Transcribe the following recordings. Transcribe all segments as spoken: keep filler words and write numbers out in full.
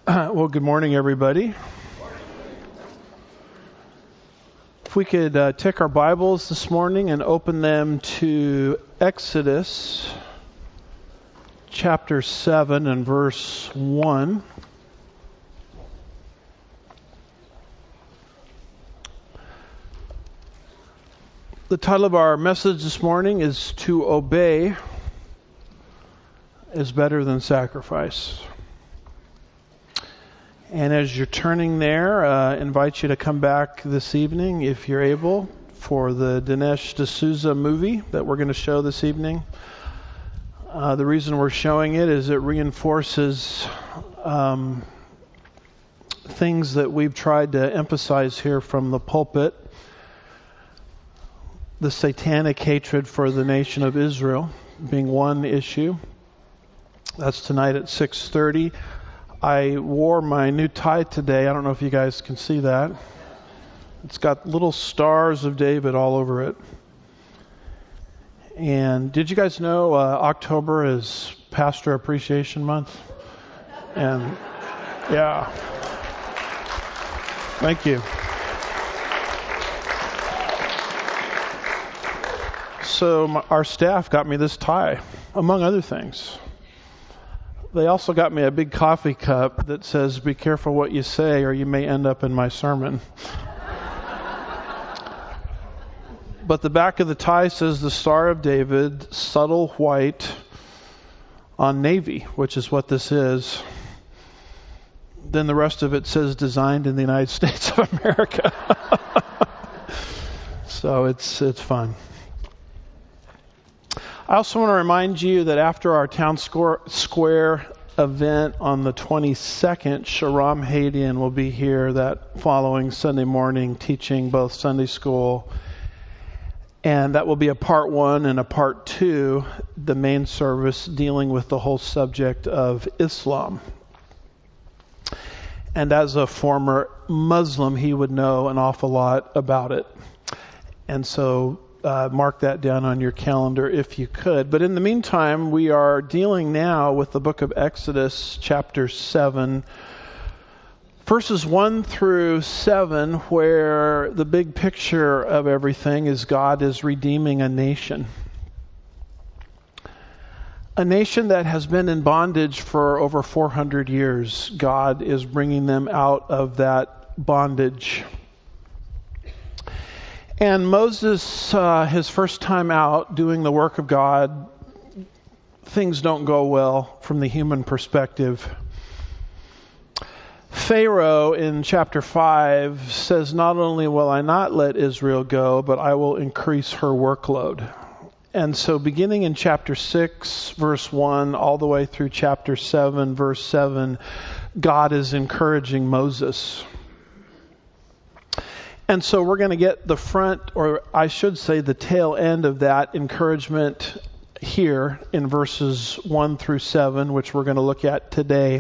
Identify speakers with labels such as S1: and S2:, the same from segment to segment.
S1: Well, good morning, everybody. If we could uh, take our Bibles this morning and open them to Exodus chapter seven and verse one. The title of our message this morning is "To Obey is Better Than Sacrifice." And as you're turning there, I uh, invite you to come back this evening, if you're able, for the Dinesh D'Souza movie that we're going to show this evening. Uh, the reason we're showing it is it reinforces um, things that we've tried to emphasize here from the pulpit. The satanic hatred for the nation of Israel being one issue. That's tonight at six thirty. I wore my new tie today. I don't know if you guys can see that. It's got little stars of David all over it. And did you guys know uh, October is Pastor Appreciation Month? And yeah. Thank you. So my, our staff got me this tie, among other things. They also got me a big coffee cup that says, "Be careful what you say or you may end up in my sermon." But the back of the tie says the Star of David, subtle white on navy, which is what this is. Then the rest of it says designed in the United States of America. So it's it's fun. I also want to remind you that after our Town Square event on the twenty-second, Sharam Hadian will be here that following Sunday morning teaching both Sunday school. And that will be a part one and a part two, the main service dealing with the whole subject of Islam. And as a former Muslim, he would know an awful lot about it. And so Uh, mark that down on your calendar if you could. But in the meantime, we are dealing now with the book of Exodus, chapter seven, verses one through seven, where the big picture of everything is God is redeeming a nation. A nation that has been in bondage for over four hundred years. God is bringing them out of that bondage. And Moses, uh, his first time out doing the work of God, things don't go well from the human perspective. Pharaoh in chapter five says, "Not only will I not let Israel go, but I will increase her workload." And so beginning in chapter six, verse one, all the way through chapter seven, verse seven, God is encouraging Moses. And so we're going to get the front, or I should say the tail end of that encouragement here in verses one through seven, which we're going to look at today.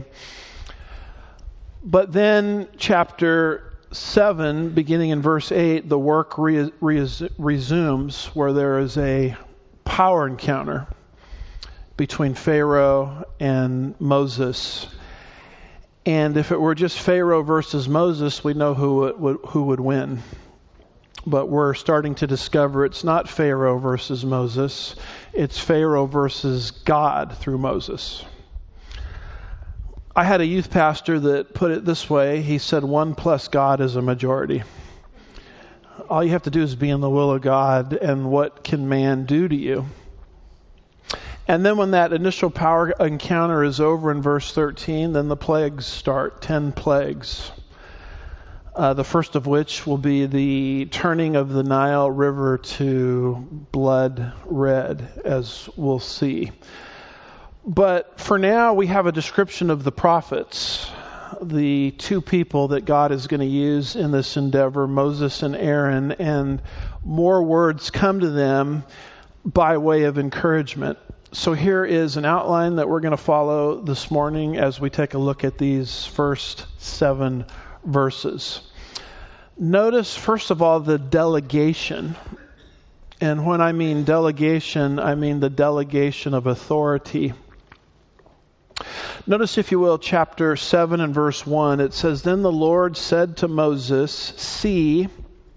S1: But then chapter seven, beginning in verse eight, the work re- re- resumes where there is a power encounter between Pharaoh and Moses. And if it were just Pharaoh versus Moses, we know who would, who would win. But we're starting to discover it's not Pharaoh versus Moses. It's Pharaoh versus God through Moses. I had a youth pastor that put it this way. He said, one plus God is a majority. All you have to do is be in the will of God, and what can man do to you? And then when that initial power encounter is over in verse thirteen, then the plagues start, ten plagues. Uh, the first of which will be the turning of the Nile River to blood red, as we'll see. But for now, we have a description of the prophets, the two people that God is going to use in this endeavor, Moses and Aaron, and more words come to them by way of encouragement. So here is an outline that we're going to follow this morning as we take a look at these first seven verses. Notice, first of all, the delegation. And when I mean delegation, I mean the delegation of authority. Notice, if you will, chapter seven and verse one. It says, "Then the Lord said to Moses, 'See,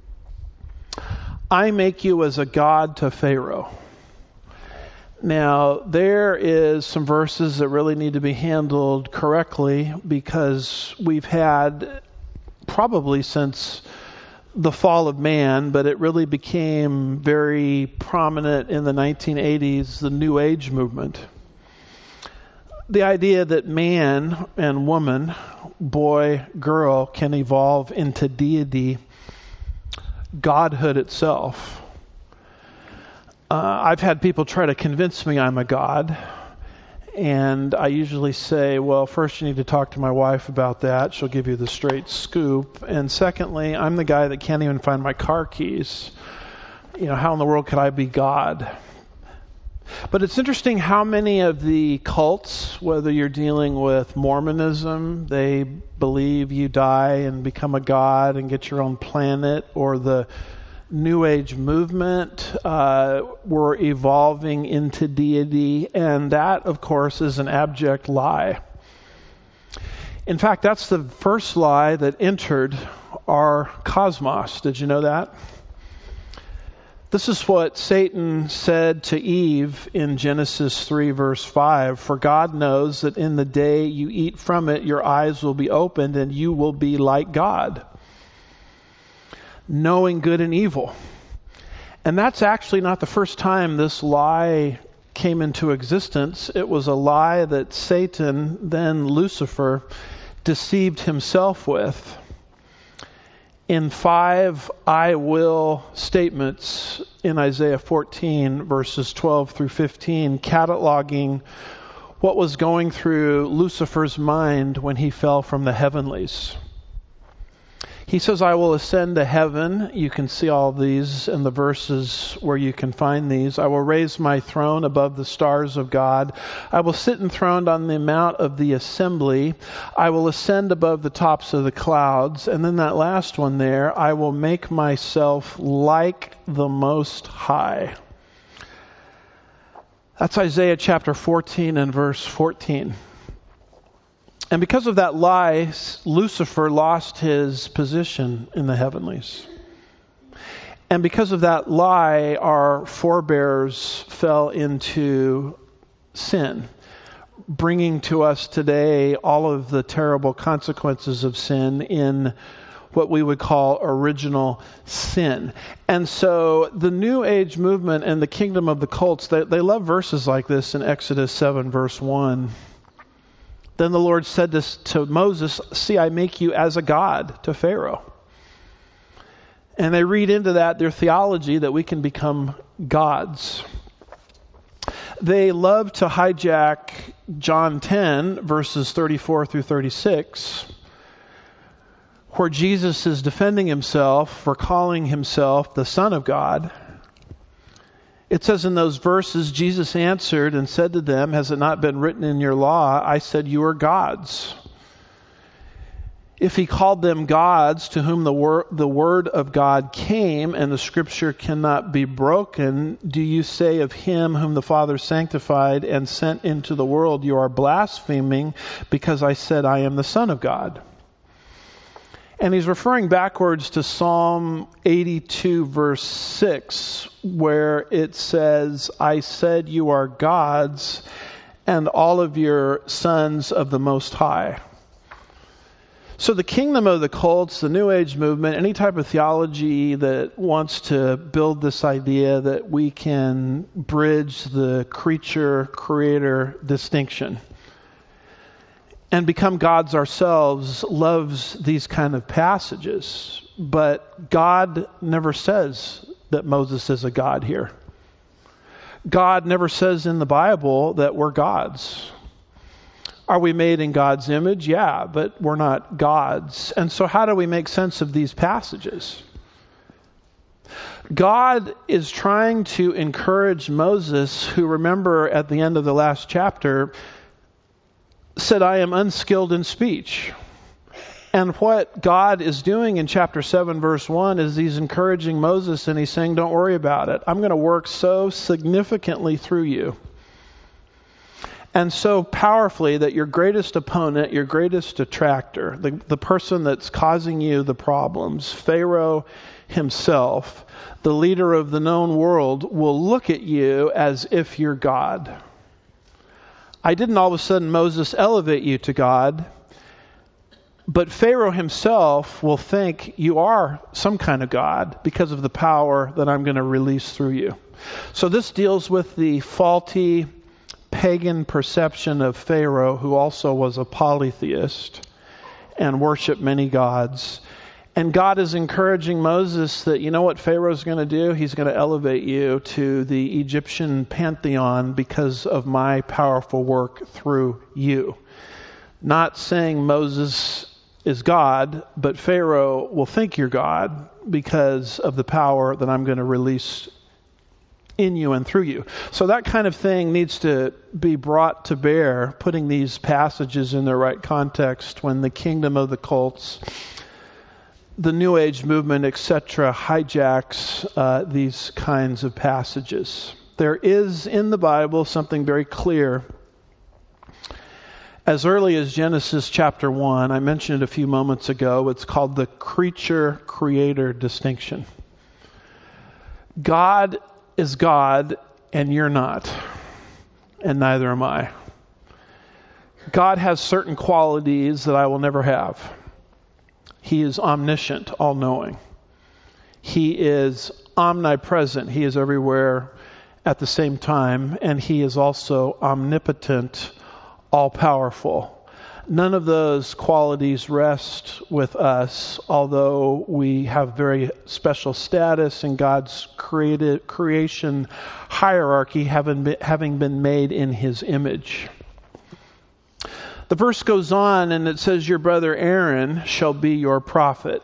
S1: I make you as a god to Pharaoh.'" Now, there is some verses that really need to be handled correctly, because we've had, probably since the fall of man, but it really became very prominent in the nineteen eighties, the New Age movement. The idea that man and woman, boy, girl, can evolve into deity, godhood itself. Uh, I've had people try to convince me I'm a god, and I usually say, well, first you need to talk to my wife about that. She'll give you the straight scoop. And secondly, I'm the guy that can't even find my car keys. You know, how in the world could I be God? But it's interesting how many of the cults, whether you're dealing with Mormonism, they believe you die and become a god and get your own planet, or the New Age movement, uh, we're evolving into deity, and that, of course, is an abject lie. In fact, that's the first lie that entered our cosmos. Did you know that? This is what Satan said to Eve in Genesis three, verse five. "For God knows that in the day you eat from it, your eyes will be opened, and you will be like God, knowing good and evil." And that's actually not the first time this lie came into existence. It was a lie that Satan, then Lucifer, deceived himself with. In five "I will" statements in Isaiah fourteen, verses twelve through fifteen, cataloging what was going through Lucifer's mind when he fell from the heavenlies. He says, "I will ascend to heaven." You can see all these in the verses where you can find these. "I will raise my throne above the stars of God. I will sit enthroned on the mount of the assembly. I will ascend above the tops of the clouds." And then that last one there, "I will make myself like the Most High." That's Isaiah chapter fourteen and verse fourteen. And because of that lie, Lucifer lost his position in the heavenlies. And because of that lie, our forebears fell into sin, bringing to us today all of the terrible consequences of sin in what we would call original sin. And so the New Age movement and the kingdom of the cults, they, they love verses like this in Exodus seven, verse one. "Then the Lord said to, to Moses, 'See, I make you as a god to Pharaoh.'" And they read into that their theology that we can become gods. They love to hijack John ten, verses thirty-four through thirty-six, where Jesus is defending himself for calling himself the Son of God. It says in those verses, Jesus answered and said to them, "Has it not been written in your law, I said you are gods?" If he called them gods to whom the, wor- the word of God came and the scripture cannot be broken, do you say of him whom the Father sanctified and sent into the world, you are blaspheming because I said I am the Son of God? And he's referring backwards to Psalm eighty-two, verse six, where it says, "I said you are gods, and all of your sons of the Most High." So the kingdom of the cults, the New Age movement, any type of theology that wants to build this idea that we can bridge the creature-creator distinction and become gods ourselves, loves these kind of passages. But God never says that Moses is a god here. God never says in the Bible that we're gods. Are we made in God's image? Yeah, but we're not gods. And so how do we make sense of these passages? God is trying to encourage Moses, who, remember at the end of the last chapter, said, "I am unskilled in speech." And what God is doing in chapter seven, verse one, is he's encouraging Moses and he's saying, don't worry about it. I'm going to work so significantly through you. And so powerfully that your greatest opponent, your greatest detractor, the, the person that's causing you the problems, Pharaoh himself, the leader of the known world, will look at you as if you're God. I didn't all of a sudden, Moses, elevate you to God, but Pharaoh himself will think you are some kind of God because of the power that I'm going to release through you. So this deals with the faulty pagan perception of Pharaoh, who also was a polytheist and worshiped many gods. And God is encouraging Moses that, you know what Pharaoh's going to do? He's going to elevate you to the Egyptian pantheon because of my powerful work through you. Not saying Moses is God, but Pharaoh will think you're God because of the power that I'm going to release in you and through you. So that kind of thing needs to be brought to bear, putting these passages in their right context when the kingdom of the cults, the New Age movement, et cetera, hijacks uh, these kinds of passages. There is in the Bible something very clear. As early as Genesis chapter one, I mentioned it a few moments ago, it's called the creature-creator distinction. God is God, and you're not, and neither am I. God has certain qualities that I will never have. He is omniscient, all-knowing. He is omnipresent. He is everywhere at the same time, and He is also omnipotent, all-powerful. None of those qualities rest with us, although we have very special status in God's created creation hierarchy, having been, having been made in His image. The verse goes on and it says, your brother Aaron shall be your prophet.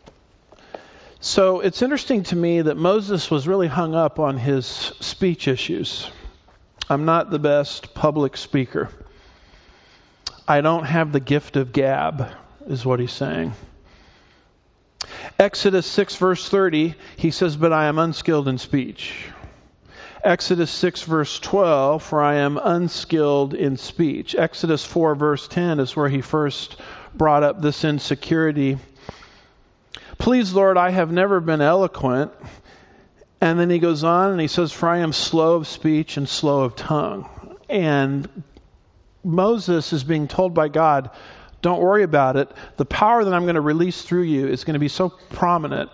S1: So it's interesting to me that Moses was really hung up on his speech issues. I'm not the best public speaker. I don't have the gift of gab, is what he's saying. Exodus six verse thirty, he says, but I am unskilled in speech. Exodus six verse twelve, for I am unskilled in speech. Exodus four verse ten is where he first brought up this insecurity. Please, Lord, I have never been eloquent. And then he goes on and he says, for I am slow of speech and slow of tongue. And Moses is being told by God, don't worry about it. The power that I'm going to release through you is going to be so prominent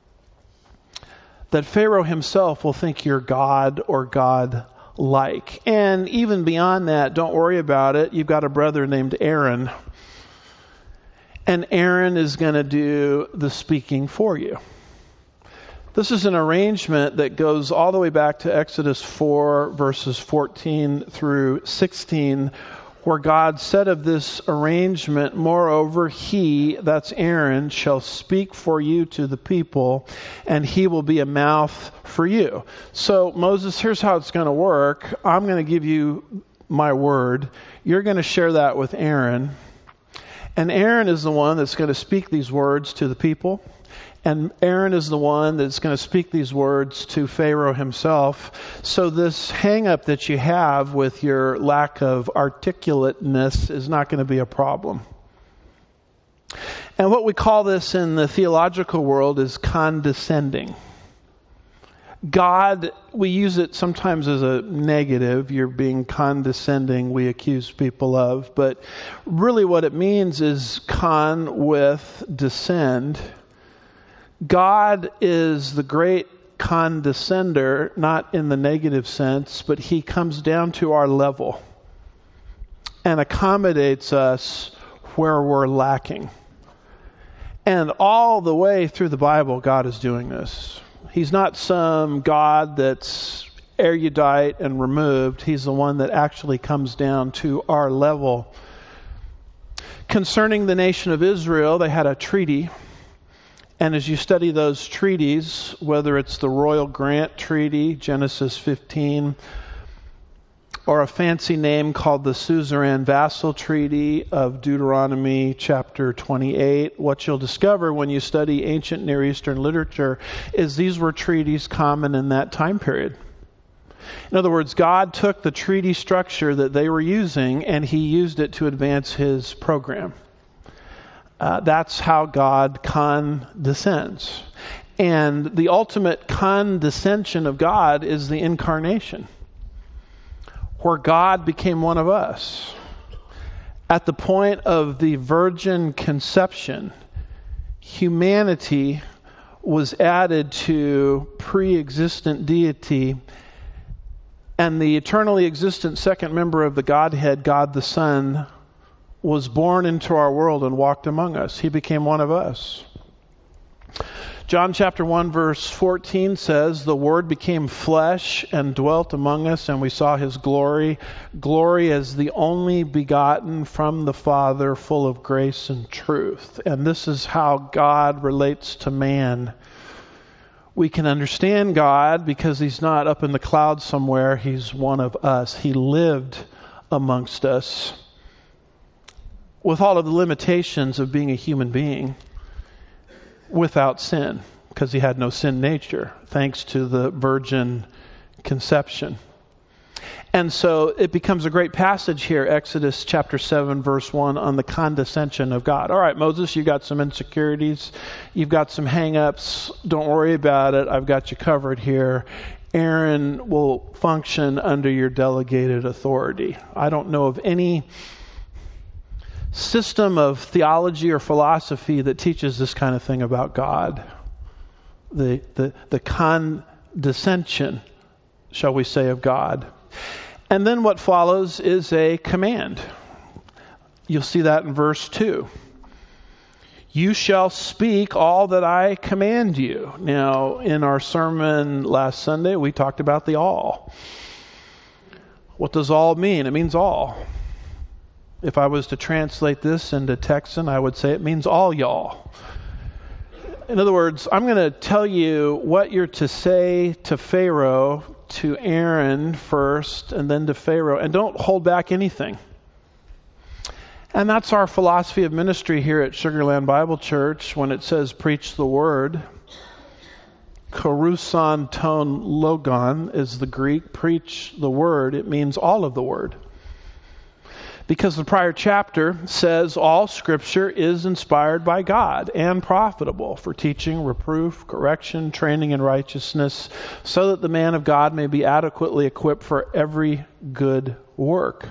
S1: that Pharaoh himself will think you're God or God-like. And even beyond that, don't worry about it. You've got a brother named Aaron. And Aaron is going to do the speaking for you. This is an arrangement that goes all the way back to Exodus four, verses fourteen through sixteen, where God said of this arrangement, moreover, he, that's Aaron, shall speak for you to the people, and he will be a mouth for you. So, Moses, here's how it's going to work. I'm going to give you my word. You're going to share that with Aaron. And Aaron is the one that's going to speak these words to the people. And Aaron is the one that's going to speak these words to Pharaoh himself. So this hang-up that you have with your lack of articulateness is not going to be a problem. And what we call this in the theological world is condescending. God, we use it sometimes as a negative. You're being condescending, we accuse people of. But really what it means is con with descend. God is the great condescender, not in the negative sense, but He comes down to our level and accommodates us where we're lacking. And all the way through the Bible, God is doing this. He's not some God that's erudite and removed. He's the one that actually comes down to our level. Concerning the nation of Israel, they had a treaty. And as you study those treaties, whether it's the Royal Grant Treaty, Genesis fifteen, or a fancy name called the Suzerain Vassal Treaty of Deuteronomy chapter twenty-eight, what you'll discover when you study ancient Near Eastern literature is these were treaties common in that time period. In other words, God took the treaty structure that they were using and he used it to advance his program. Uh, that's how God condescends. And the ultimate condescension of God is the incarnation, where God became one of us. At the point of the virgin conception, humanity was added to pre-existent deity, and the eternally existent second member of the Godhead, God the Son, was born into our world and walked among us. He became one of us. John chapter one verse fourteen says, "The Word became flesh and dwelt among us, and we saw his glory, glory as the only begotten from the Father, full of grace and truth." And this is how God relates to man. We can understand God because he's not up in the clouds somewhere. He's one of us. He lived amongst us with all of the limitations of being a human being, without sin, because he had no sin nature, thanks to the virgin conception. And so it becomes a great passage here, Exodus chapter seven, verse one, on the condescension of God. All right, Moses, you've got some insecurities. You've got some hang-ups. Don't worry about it. I've got you covered here. Aaron will function under your delegated authority. I don't know of any system of theology or philosophy that teaches this kind of thing about God. The, the, the condescension, shall we say, of God. And then what follows is a command. You'll see that in verse two. You shall speak all that I command you. Now, in our sermon last Sunday, we talked about the all. What does all mean? It means all. If I was to translate this into Texan, I would say it means all y'all. In other words, I'm going to tell you what you're to say to Pharaoh, to Aaron first, and then to Pharaoh. And don't hold back anything. And that's our philosophy of ministry here at Sugarland Bible Church when it says preach the word. Karusan ton logon is the Greek. Preach the word. It means all of the word. Because the prior chapter says all Scripture is inspired by God and profitable for teaching, reproof, correction, training in righteousness, so that the man of God may be adequately equipped for every good work.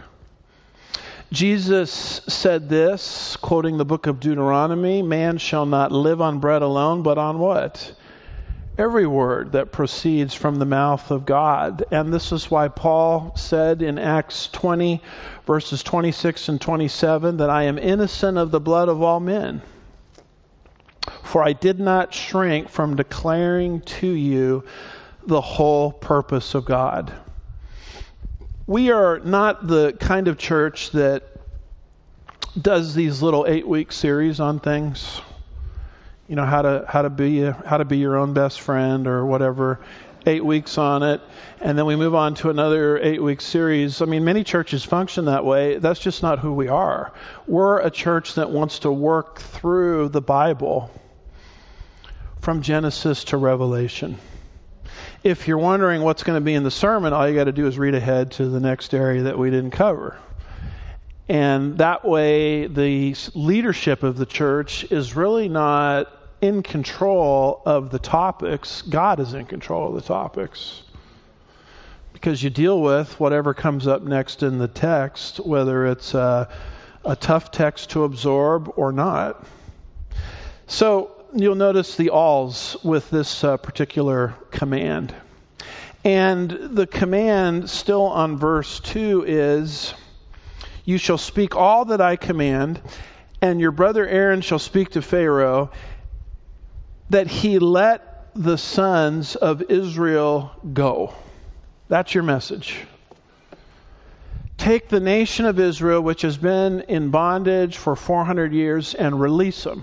S1: Jesus said this, quoting the book of Deuteronomy, "Man shall not live on bread alone, but on what? Every word that proceeds from the mouth of God." And this is why Paul said in Acts twenty, verses twenty-six and twenty-seven, that I am innocent of the blood of all men. For I did not shrink from declaring to you the whole purpose of God. We are not the kind of church that does these little eight-week series on things. You know, how to how to be a, how to be your own best friend or whatever, eight weeks on it, and then we move on to another eight-week series. I mean, many churches function that way. That's just not who we are. We're a church that wants to work through the Bible from Genesis to Revelation. If you're wondering what's going to be in the sermon, all you got to do is read ahead to the next area that we didn't cover. And that way, the leadership of the church is really not in control of the topics. God is in control of the topics. Because you deal with whatever comes up next in the text, whether it's a, a tough text to absorb or not. So you'll notice the alls with this uh, particular command. And the command still on verse two is, you shall speak all that I command, and your brother Aaron shall speak to Pharaoh, that he let the sons of Israel go. That's your message. Take the nation of Israel, which has been in bondage for four hundred years, and release them.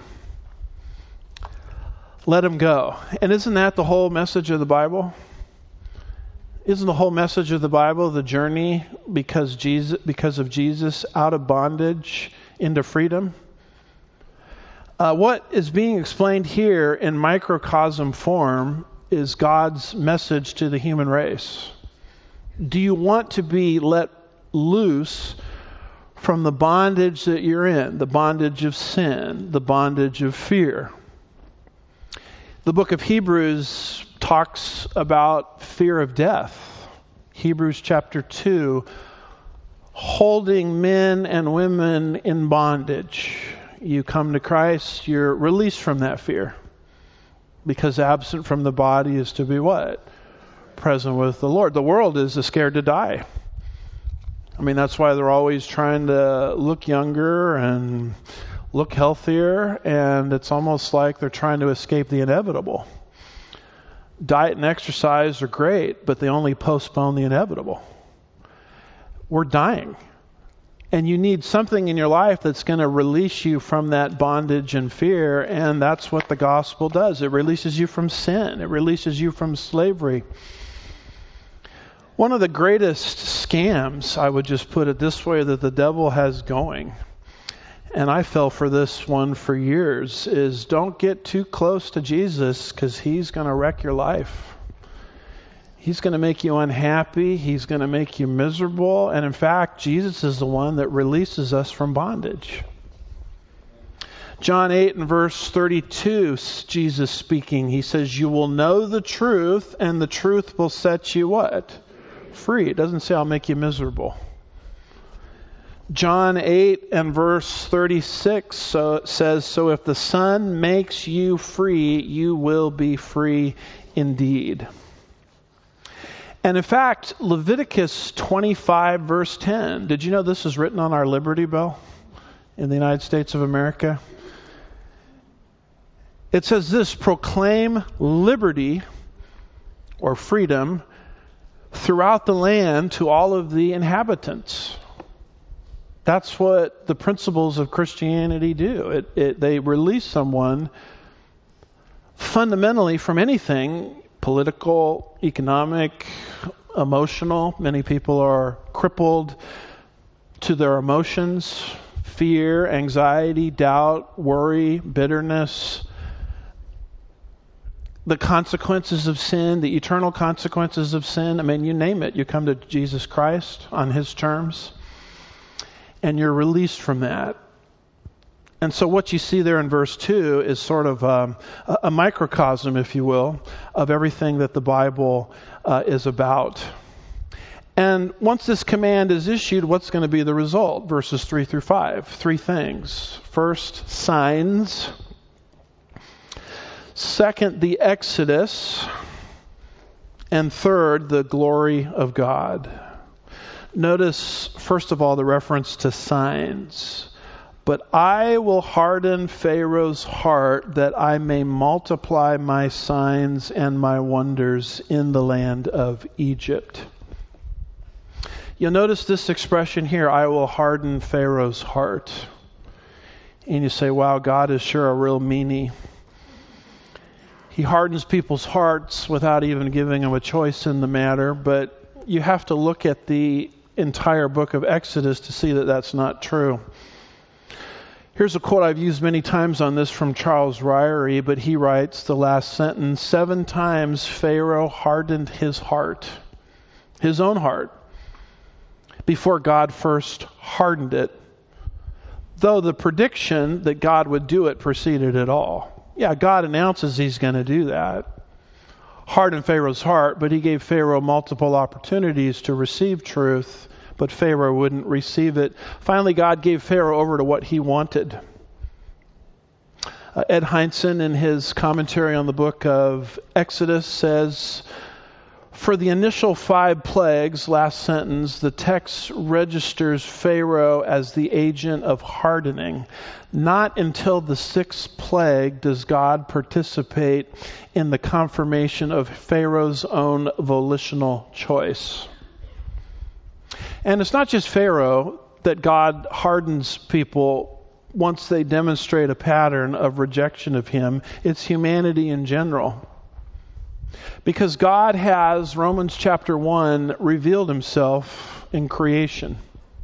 S1: Let them go. And isn't that the whole message of the Bible? Isn't the whole message of the Bible the journey because Jesus, because of Jesus out of bondage into freedom? Uh, what is being explained here in microcosm form is God's message to the human race. Do you want to be let loose from the bondage that you're in, the bondage of sin, the bondage of fear? The book of Hebrews talks about fear of death. Hebrews chapter two, holding men and women in bondage. You come to Christ, you're released from that fear. Because absent from the body is to be what? Present with the Lord. The world is scared to die. I mean, that's why they're always trying to look younger and look healthier, and it's almost like they're trying to escape the inevitable. Diet and exercise are great, but they only postpone the inevitable. We're dying. And you need something in your life that's going to release you from that bondage and fear, and that's what the gospel does. It releases you from sin. It releases you from slavery. One of the greatest scams, I would just put it this way, that the devil has going, and I fell for this one for years, is don't get too close to Jesus because he's going to wreck your life. He's going to make you unhappy. He's going to make you miserable. And in fact, Jesus is the one that releases us from bondage. John eight and verse thirty-two, Jesus speaking, he says, you will know the truth, and the truth will set you what? Free. It doesn't say I'll make you miserable. John eight and verse thirty-six so says, so if the Son makes you free, you will be free indeed. And in fact, Leviticus twenty-five verse ten, did you know this is written on our Liberty Bell in the United States of America? It says this, proclaim liberty or freedom throughout the land to all of the inhabitants. That's what the principles of Christianity do. It, it, they release someone fundamentally from anything political, economic, emotional. Many people are crippled to their emotions, fear, anxiety, doubt, worry, bitterness, the consequences of sin, the eternal consequences of sin. I mean, you name it. You come to Jesus Christ on his terms, and you're released from that. And so what you see there in verse two is sort of um, a, a microcosm, if you will, of everything that the Bible uh, is about. And once this command is issued, what's going to be the result? Verses three through five. Three things. First, signs. Second, the Exodus. And third, the glory of God. Notice, first of all, the reference to signs. But I will harden Pharaoh's heart that I may multiply my signs and my wonders in the land of Egypt. You'll notice this expression here, I will harden Pharaoh's heart. And you say, wow, God is sure a real meanie. He hardens people's hearts without even giving them a choice in the matter, but you have to look at the entire book of Exodus to see that that's not true. Here's a quote I've used many times on this from Charles Ryrie, but he writes the last sentence, seven times Pharaoh hardened his heart, his own heart, before God first hardened it, though the prediction that God would do it preceded it all. Yeah, God announces he's going to do that. Harden Pharaoh's heart, but he gave Pharaoh multiple opportunities to receive truth, but Pharaoh wouldn't receive it. Finally, God gave Pharaoh over to what he wanted. Uh, Ed Hindson, in his commentary on the book of Exodus, says, for the initial five plagues, last sentence, the text registers Pharaoh as the agent of hardening. Not until the sixth plague does God participate in the confirmation of Pharaoh's own volitional choice. And it's not just Pharaoh that God hardens people once they demonstrate a pattern of rejection of him. It's humanity in general. Because God has, Romans chapter one, revealed himself in creation.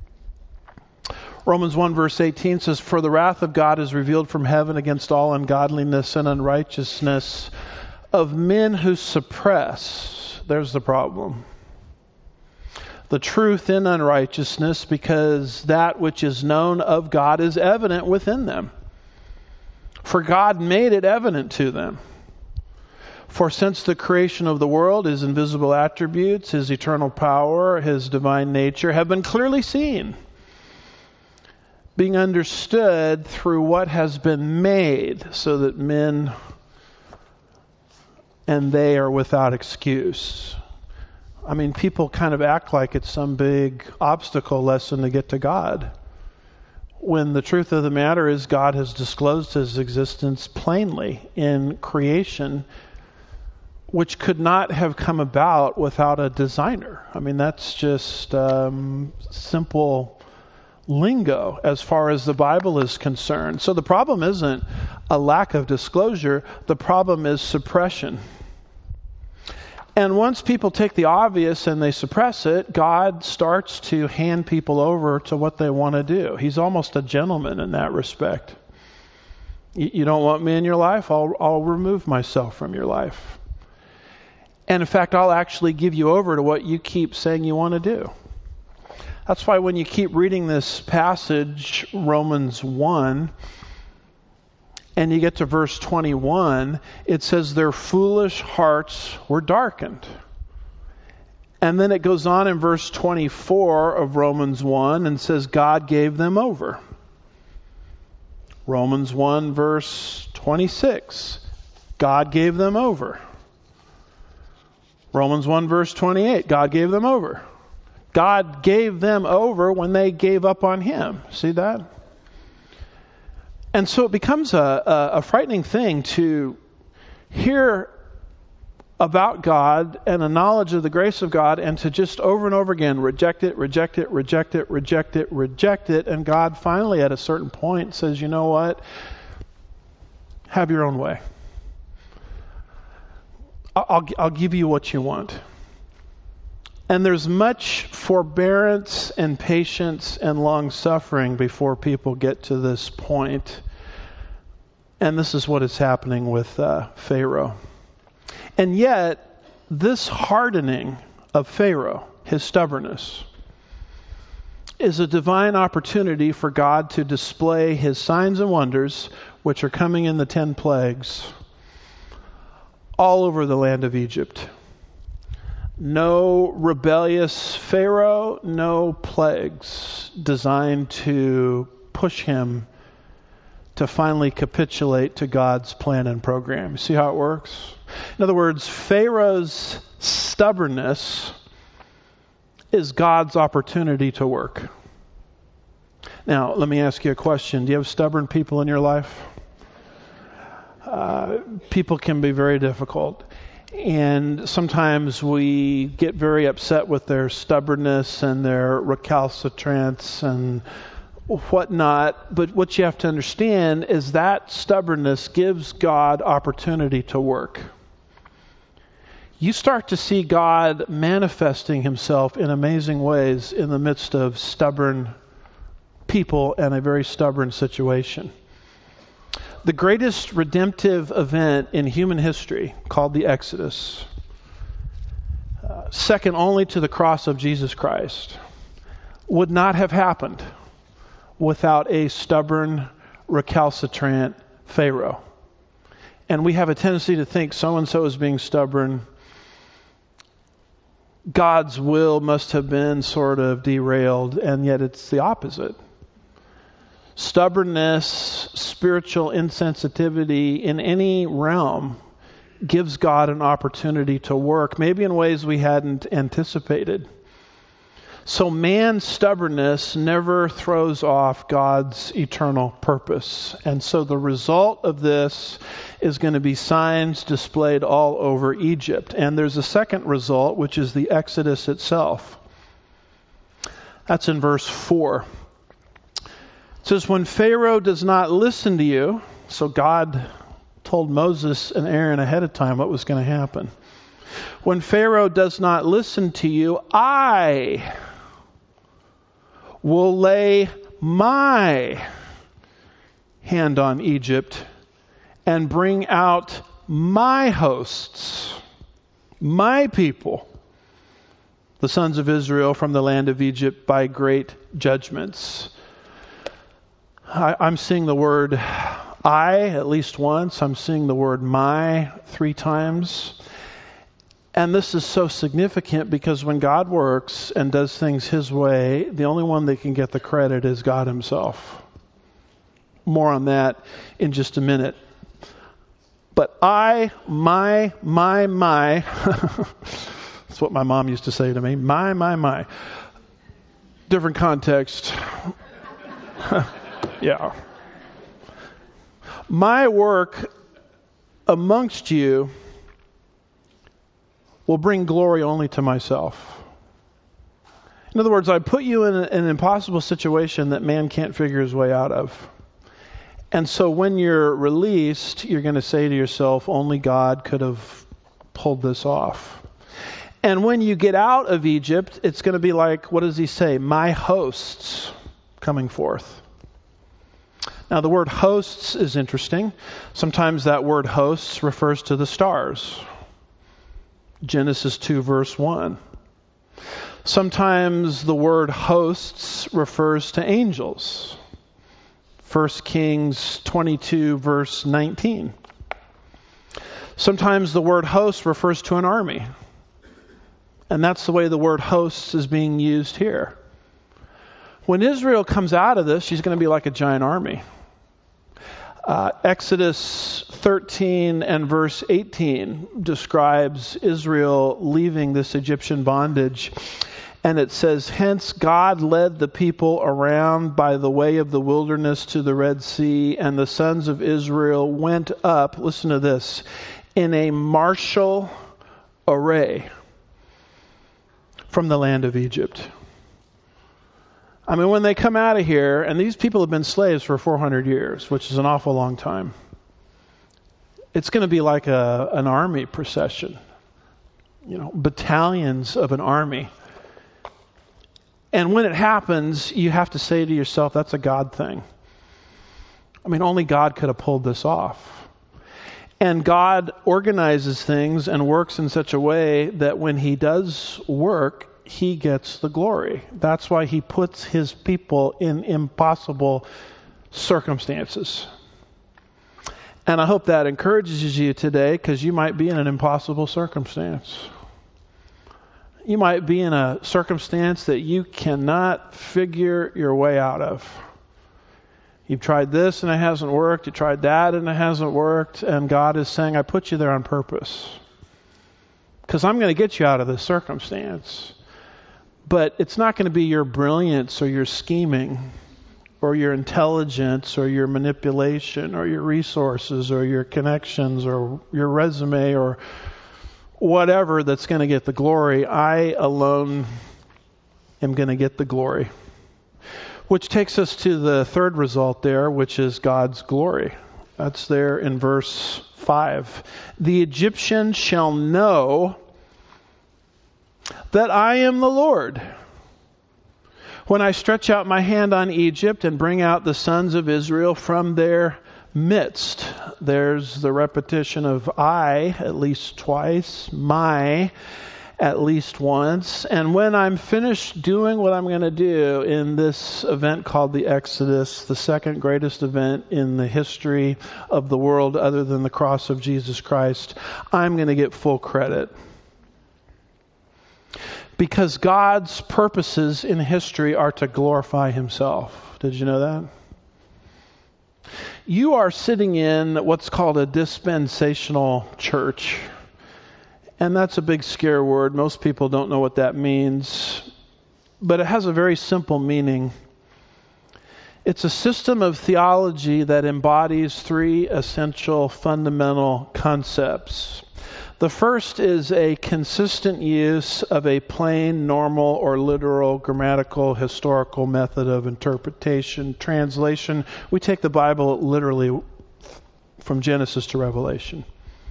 S1: Romans one verse eighteen says, for the wrath of God is revealed from heaven against all ungodliness and unrighteousness of men who suppress. There's the problem. the truth in unrighteousness, because that which is known of God is evident within them. For God made it evident to them. For since the creation of the world, his invisible attributes, his eternal power, his divine nature have been clearly seen, being understood through what has been made, so that men and they are without excuse. I mean, people kind of act like it's some big obstacle lesson to get to God, when the truth of the matter is God has disclosed his existence plainly in creation, which could not have come about without a designer. I mean, that's just um, simple lingo as far as the Bible is concerned. So the problem isn't a lack of disclosure. The problem is suppression. And once people take the obvious and they suppress it, God starts to hand people over to what they want to do. He's almost a gentleman in that respect. You, you don't want me in your life? I'll, I'll remove myself from your life. And in fact, I'll actually give you over to what you keep saying you want to do. That's why when you keep reading this passage, Romans one, and you get to verse twenty-one, it says their foolish hearts were darkened. And then it goes on in verse twenty-four of Romans one and says God gave them over. Romans one verse twenty-six, God gave them over. Romans one verse twenty-eight, God gave them over. God gave them over when they gave up on him. See that? And so it becomes a, a, a frightening thing to hear about God and a knowledge of the grace of God, and to just over and over again reject it, reject it, reject it, reject it, reject it. And God finally at a certain point says, you know what? Have your own way. I'll, I'll give you what you want. And there's much forbearance and patience and long suffering before people get to this point. And this is what is happening with uh, Pharaoh. And yet, this hardening of Pharaoh, his stubbornness, is a divine opportunity for God to display his signs and wonders, which are coming in the ten plagues, all over the land of Egypt. No rebellious Pharaoh, no plagues designed to push him to finally capitulate to God's plan and program. See how it works? In other words, Pharaoh's stubbornness is God's opportunity to work. Now, let me ask you a question. Do you have stubborn people in your life? Uh, people can be very difficult. And sometimes we get very upset with their stubbornness and their recalcitrance and whatnot. But what you have to understand is that stubbornness gives God opportunity to work. You start to see God manifesting himself in amazing ways in the midst of stubborn people and a very stubborn situation. The greatest redemptive event in human history, called the Exodus, uh, second only to the cross of Jesus Christ, would not have happened without a stubborn, recalcitrant Pharaoh. And we have a tendency to think so-and-so is being stubborn. God's will must have been sort of derailed, and yet it's the opposite. Stubbornness, spiritual insensitivity in any realm gives God an opportunity to work, maybe in ways we hadn't anticipated. So man's stubbornness never throws off God's eternal purpose. And so the result of this is going to be signs displayed all over Egypt. And there's a second result, which is the Exodus itself. That's in verse four. It says, when Pharaoh does not listen to you, so God told Moses and Aaron ahead of time what was going to happen. When Pharaoh does not listen to you, I will lay my hand on Egypt and bring out my hosts, my people, the sons of Israel from the land of Egypt by great judgments. I, I'm seeing the word I at least once. I'm seeing the word my three times. And this is so significant because when God works and does things His way, the only one that can get the credit is God Himself. More on that in just a minute. But I, my, my, my, that's what my mom used to say to me, my, my, my. Different context. Yeah. My work amongst you will bring glory only to myself. In other words, I put you in an impossible situation that man can't figure his way out of. And so when you're released, you're going to say to yourself, only God could have pulled this off. And when you get out of Egypt, it's going to be like, what does he say? My hosts coming forth. Now, the word hosts is interesting. Sometimes that word hosts refers to the stars. Genesis two, verse one. Sometimes the word hosts refers to angels. First Kings twenty-two, verse nineteen. Sometimes the word host refers to an army. And that's the way the word hosts is being used here. When Israel comes out of this, she's going to be like a giant army. Uh, Exodus thirteen and verse eighteen describes Israel leaving this Egyptian bondage. And it says, hence God led the people around by the way of the wilderness to the Red Sea, and the sons of Israel went up, listen to this, in a martial array from the land of Egypt. I mean, when they come out of here, and these people have been slaves for four hundred years, which is an awful long time, it's going to be like a, an army procession. You know, battalions of an army. And when it happens, you have to say to yourself, that's a God thing. I mean, only God could have pulled this off. And God organizes things and works in such a way that when He does work, He gets the glory. That's why He puts His people in impossible circumstances. And I hope that encourages you today, because you might be in an impossible circumstance. You might be in a circumstance that you cannot figure your way out of. You've tried this and it hasn't worked. You tried that and it hasn't worked. And God is saying, I put you there on purpose. Because I'm going to get you out of this circumstance. But it's not going to be your brilliance or your scheming or your intelligence or your manipulation or your resources or your connections or your resume or whatever that's going to get the glory. I alone am going to get the glory. Which takes us to the third result there, which is God's glory. That's there in verse five. The Egyptians shall know that I am the Lord, when I stretch out my hand on Egypt and bring out the sons of Israel from their midst. There's the repetition of I at least twice, my at least once. And when I'm finished doing what I'm going to do in this event called the Exodus, the second greatest event in the history of the world other than the cross of Jesus Christ, I'm going to get full credit. Because God's purposes in history are to glorify Himself. Did you know that? You are sitting in what's called a dispensational church. And that's a big scare word. Most people don't know what that means. But it has a very simple meaning. It's a system of theology that embodies three essential fundamental concepts. The first is a consistent use of a plain, normal, or literal, grammatical, historical method of interpretation, translation. We take the Bible literally from Genesis to Revelation.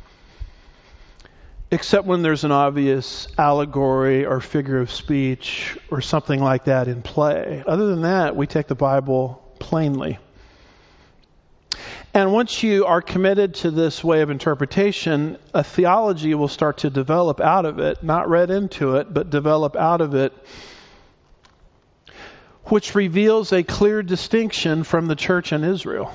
S1: Except when there's an obvious allegory or figure of speech or something like that in play. Other than that, we take the Bible plainly. And once you are committed to this way of interpretation, a theology will start to develop out of it, not read into it, but develop out of it, which reveals a clear distinction from the church and Israel.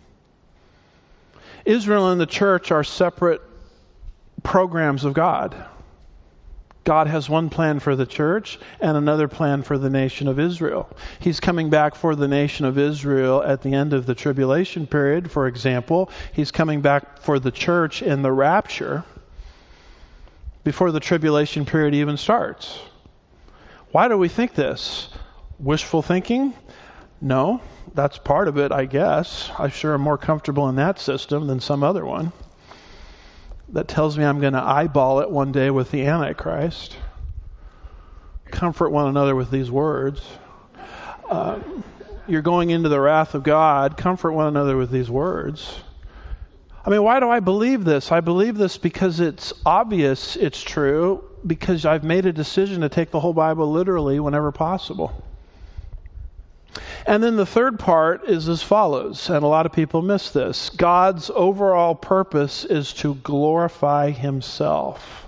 S1: Israel and the church are separate programs of God. God has one plan for the church and another plan for the nation of Israel. He's coming back for the nation of Israel at the end of the tribulation period, for example. He's coming back for the church in the rapture before the tribulation period even starts. Why do we think this? Wishful thinking? No, that's part of it, I guess. I sure am more comfortable in that system than some other one that tells me I'm going to eyeball it one day with the Antichrist. Comfort one another with these words. Uh, you're going into the wrath of God. Comfort one another with these words. I mean, why do I believe this? I believe this because it's obvious it's true, because I've made a decision to take the whole Bible literally whenever possible. And then the third part is as follows, and a lot of people miss this. God's overall purpose is to glorify Himself.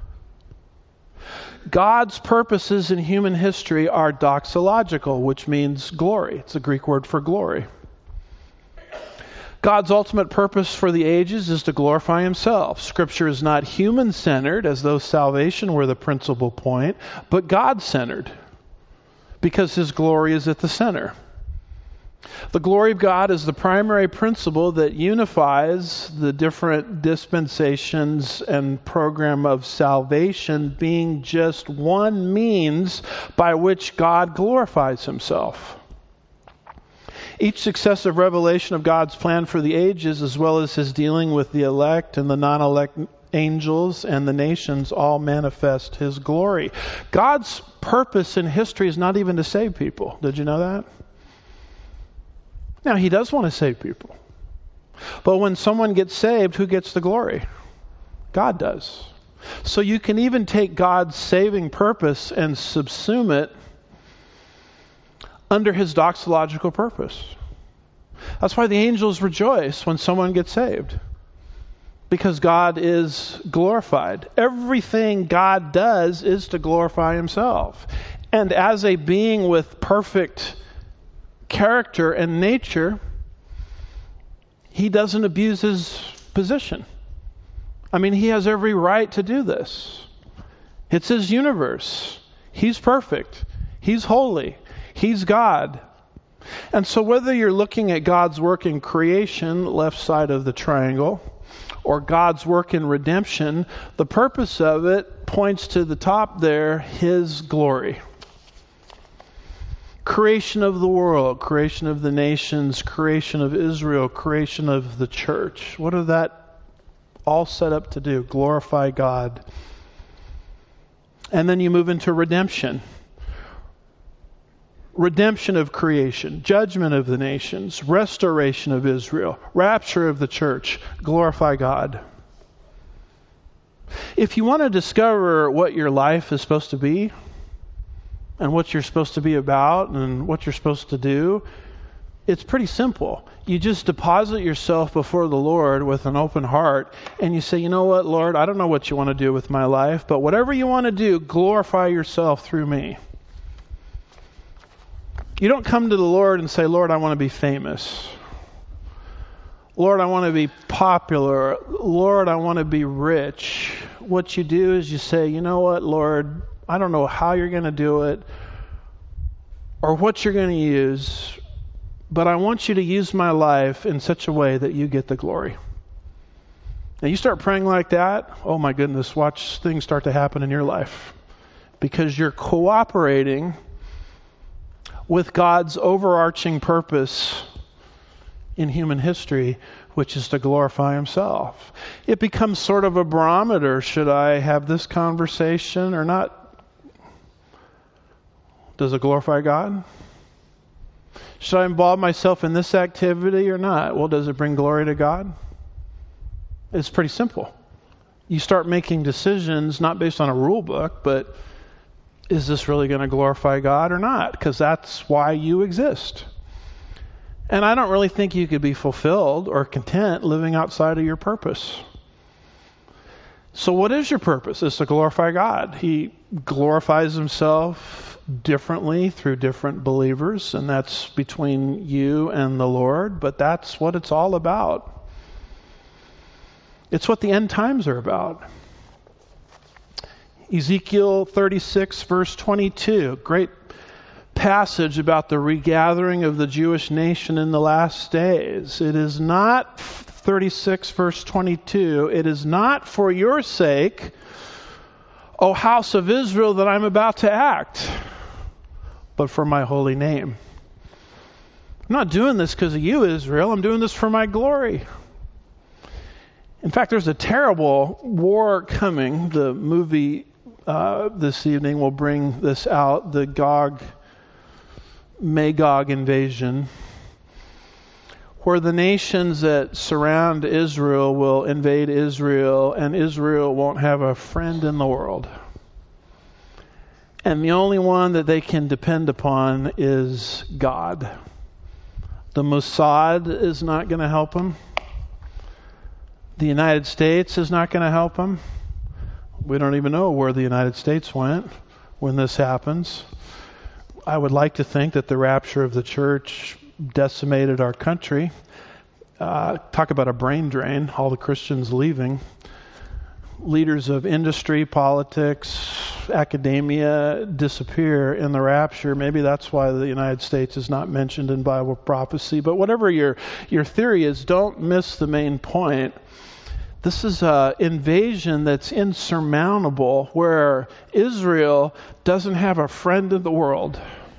S1: God's purposes in human history are doxological, which means glory. It's a Greek word for glory. God's ultimate purpose for the ages is to glorify Himself. Scripture is not human-centered, as though salvation were the principal point, but God-centered, because His glory is at the center. The glory of God is the primary principle that unifies the different dispensations and program of salvation, being just one means by which God glorifies Himself. Each successive revelation of God's plan for the ages, as well as His dealing with the elect and the non-elect angels and the nations, all manifest His glory. God's purpose in history is not even to save people. Did you know that? Now, He does want to save people. But when someone gets saved, who gets the glory? God does. So you can even take God's saving purpose and subsume it under His doxological purpose. That's why the angels rejoice when someone gets saved, because God is glorified. Everything God does is to glorify Himself. And as a being with perfect character and nature, He doesn't abuse His position. I mean, He has every right to do this. It's His universe. He's perfect. He's holy. He's God. And so whether you're looking at God's work in creation, left side of the triangle, or God's work in redemption, the purpose of it points to the top there, His glory. Creation of the world, creation of the nations, creation of Israel, creation of the church. What are that all set up to do? Glorify God. And then you move into redemption. Redemption of creation, judgment of the nations, restoration of Israel, rapture of the church, glorify God. If you want to discover what your life is supposed to be, and what you're supposed to be about, and what you're supposed to do, it's pretty simple. You just deposit yourself before the Lord with an open heart, and you say, you know what, Lord, I don't know what you want to do with my life, but whatever you want to do, glorify yourself through me. You don't come to the Lord and say, Lord, I want to be famous. Lord, I want to be popular. Lord, I want to be rich. What you do is you say, you know what, Lord, I don't know how you're going to do it or what you're going to use, but I want you to use my life in such a way that you get the glory. Now you start praying like that, oh my goodness, watch things start to happen in your life, because you're cooperating with God's overarching purpose in human history, which is to glorify Himself. It becomes sort of a barometer. Should I have this conversation or not? Does it glorify God? Should I involve myself in this activity or not? Well, does it bring glory to God? It's pretty simple. You start making decisions not based on a rule book, but is this really going to glorify God or not? Because that's why you exist. And I don't really think you could be fulfilled or content living outside of your purpose. So what is your purpose? It's to glorify God. He glorifies himself differently through different believers, and that's between you and the Lord, but that's what it's all about. It's what the end times are about. Ezekiel thirty-six, verse twenty-two, great passage about the regathering of the Jewish nation in the last days. It is not, thirty-six, verse twenty-two, it is not for your sake, O house of Israel, that I'm about to act, but for my holy name. I'm not doing this because of you, Israel. I'm doing this for my glory. In fact, there's a terrible war coming. The movie uh, this evening will bring this out, the Gog Magog invasion, where the nations that surround Israel will invade Israel, and Israel won't have a friend in the world. And the only one that they can depend upon is God. The Mossad is not going to help them. The United States is not going to help them. We don't even know where the United States went when this happens. I would like to think that the rapture of the church decimated our country. Uh, talk about a brain drain, all the Christians leaving. Leaders of industry, politics, academia disappear in the rapture. Maybe that's why the United States is not mentioned in Bible prophecy. But whatever your, your theory is, don't miss the main point. This is an invasion that's insurmountable, where Israel doesn't have a friend in the world,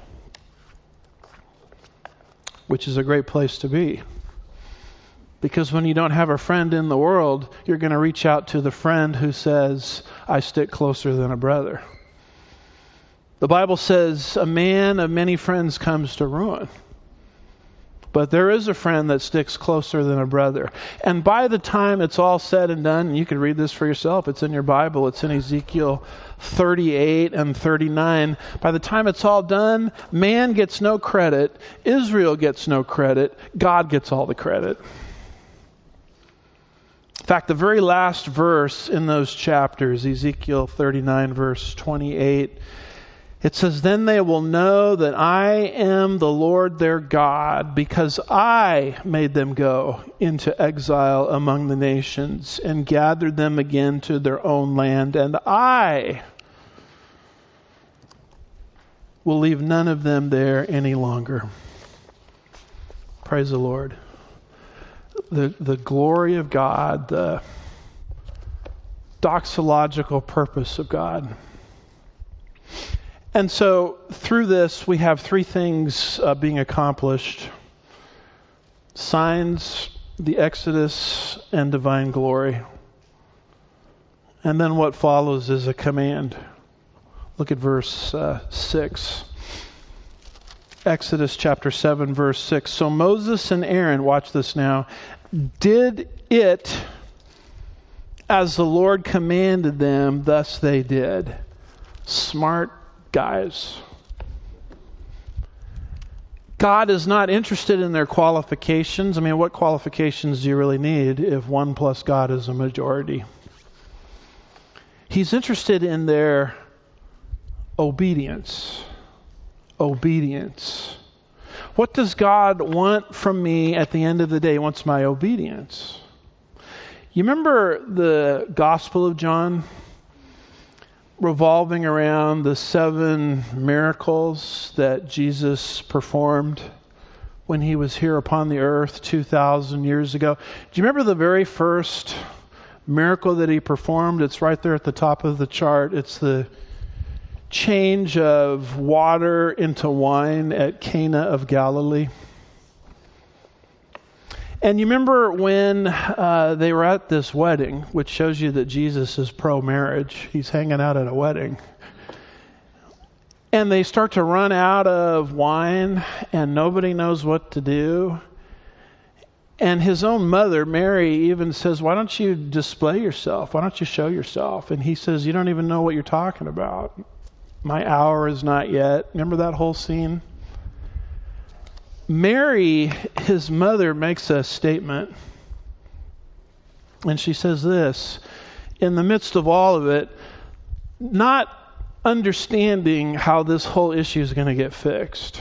S1: which is a great place to be. Because when you don't have a friend in the world, you're going to reach out to the friend who says, I stick closer than a brother. The Bible says a man of many friends comes to ruin. But there is a friend that sticks closer than a brother. And by the time it's all said and done, and you can read this for yourself, it's in your Bible, it's in Ezekiel thirty-eight and thirty-nine. By the time it's all done, man gets no credit, Israel gets no credit, God gets all the credit. In fact, the very last verse in those chapters, Ezekiel thirty-nine, verse twenty-eight, it says, Then they will know that I am the Lord their God, because I made them go into exile among the nations and gathered them again to their own land, and I will leave none of them there any longer. Praise the Lord. The, the glory of God, the doxological purpose of God. And so through this, we have three things uh, being accomplished. Signs, the Exodus, and divine glory. And then what follows is a command. Look at verse uh, six. Exodus chapter seven, verse six. So Moses and Aaron, watch this now, did it as the Lord commanded them, thus they did. Smart guys. God is not interested in their qualifications. I mean, what qualifications do you really need if one plus God is a majority? He's interested in their obedience. Obedience. What does God want from me at the end of the day? He wants my obedience. You remember the Gospel of John revolving around the seven miracles that Jesus performed when he was here upon the earth two thousand years ago? Do you remember the very first miracle that he performed? It's right there at the top of the chart. It's the change of water into wine at Cana of Galilee. And you remember when uh, they were at this wedding, which shows you that Jesus is pro-marriage. He's hanging out at a wedding. And they start to run out of wine, and nobody knows what to do. And his own mother, Mary, even says, why don't you display yourself? Why don't you show yourself? And he says, you don't even know what you're talking about. My hour is not yet. Remember that whole scene? Mary, his mother, makes a statement. And she says this, in the midst of all of it, not understanding how this whole issue is going to get fixed.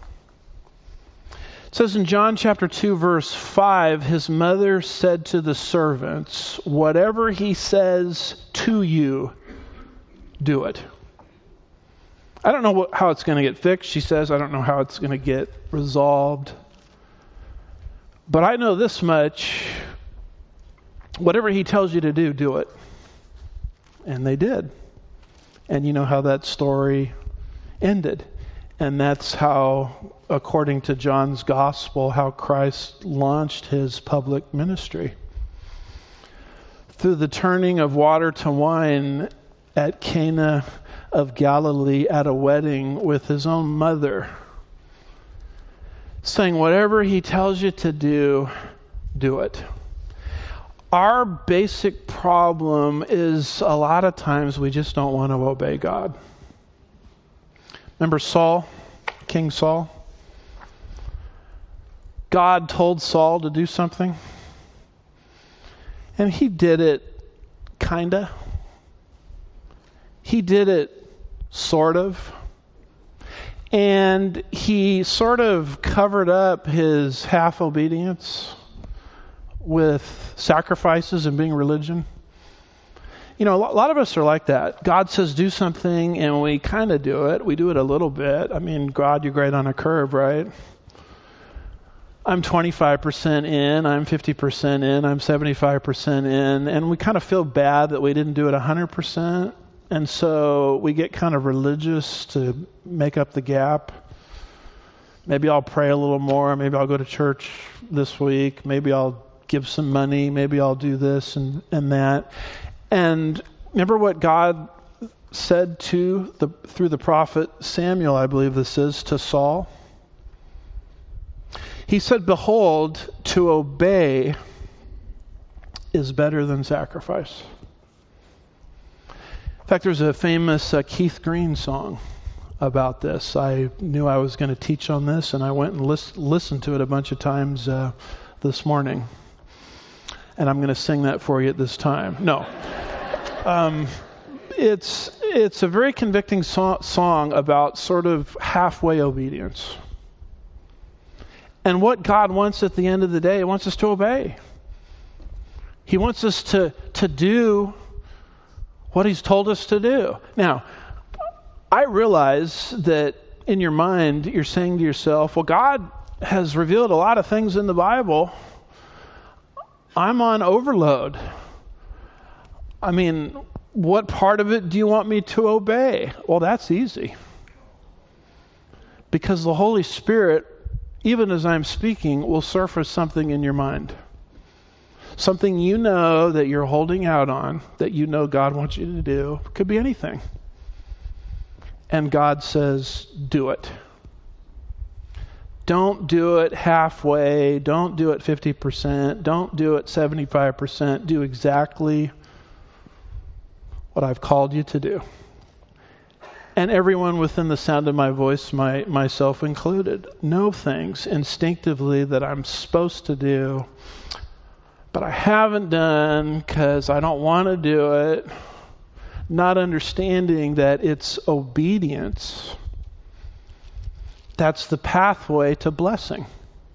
S1: It says in John chapter two, verse five, his mother said to the servants, whatever he says to you, do it. I don't know what, how it's going to get fixed, she says. I don't know how it's going to get resolved. But I know this much. Whatever he tells you to do, do it. And they did. And you know how that story ended. And that's how, according to John's gospel, how Christ launched his public ministry. Through the turning of water to wine at Cana of Galilee at a wedding with his own mother, saying, whatever he tells you to do, do it. Our basic problem is a lot of times we just don't want to obey God. Remember Saul, King Saul? God told Saul to do something, and he did it kinda. He did it sort of. And he sort of covered up his half obedience with sacrifices and being religion. You know, a lot of us are like that. God says do something and we kind of do it. We do it a little bit. I mean, God, you're great on a curve, right? I'm twenty-five percent in, I'm fifty percent in, I'm seventy-five percent in, and we kind of feel bad that we didn't do it one hundred percent. And so we get kind of religious to make up the gap. Maybe I'll pray a little more. Maybe I'll go to church this week. Maybe I'll give some money. Maybe I'll do this and, and that. And remember what God said to the through the prophet Samuel, I believe this is, to Saul? He said, behold, to obey is better than sacrifice. In fact, there's a famous uh, Keith Green song about this. I knew I was going to teach on this, and I went and lis- listened to it a bunch of times uh, this morning. And I'm going to sing that for you at this time. No. Um, it's it's a very convicting so- song about sort of halfway obedience. And what God wants at the end of the day, He wants us to obey. He wants us to, to do what He's told us to do. Now, I realize that in your mind, you're saying to yourself, well, God has revealed a lot of things in the Bible. I'm on overload. I mean, what part of it do you want me to obey? Well, that's easy. Because the Holy Spirit, even as I'm speaking, will surface something in your mind. Something you know that you're holding out on, that you know God wants you to do. Could be anything. And God says, do it. Don't do it halfway. Don't do it fifty percent. Don't do it seventy-five percent. Do exactly what I've called you to do. And everyone within the sound of my voice, my, myself included, know things instinctively that I'm supposed to do, but I haven't done because I don't want to do it, not understanding that it's obedience. That's the pathway to blessing.